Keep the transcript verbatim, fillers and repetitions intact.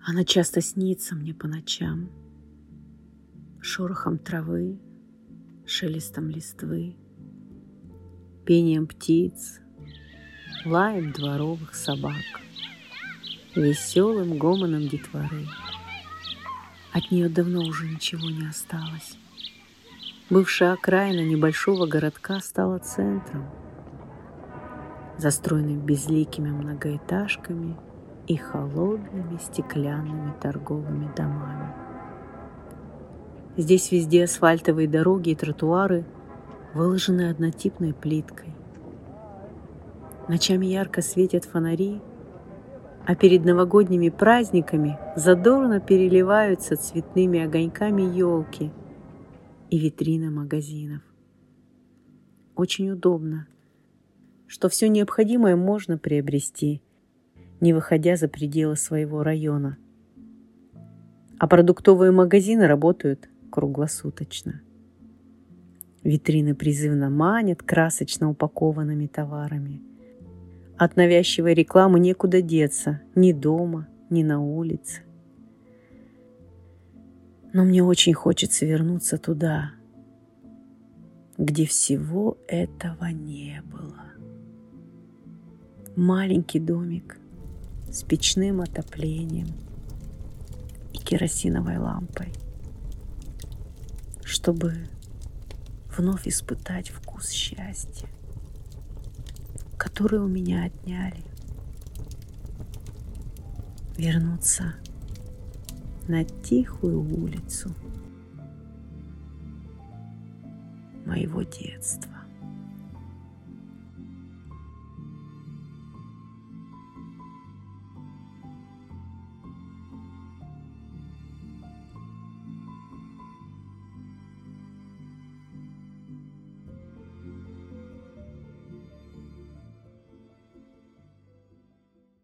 Она часто снится мне по ночам, шорохом травы, шелестом листвы, пением птиц, лаем дворовых собак, веселым гомоном детворы. От нее давно уже ничего не осталось. Бывшая окраина небольшого городка стала центром, застроенным безликими многоэтажками и холодными стеклянными торговыми домами. Здесь везде асфальтовые дороги и тротуары выложены однотипной плиткой. Ночами ярко светят фонари, а перед новогодними праздниками задорно переливаются цветными огоньками елки и витрины магазинов. Очень удобно, что все необходимое можно приобрести, не выходя за пределы своего района. А продуктовые магазины работают круглосуточно. Витрины призывно манят красочно упакованными товарами. От навязчивой рекламы некуда деться, ни дома, ни на улице. Но мне очень хочется вернуться туда, где всего этого не было. Маленький домик с печным отоплением и керосиновой лампой, чтобы вновь испытать вкус счастья, который у меня отняли. Вернуться на тихую улицу моего детства.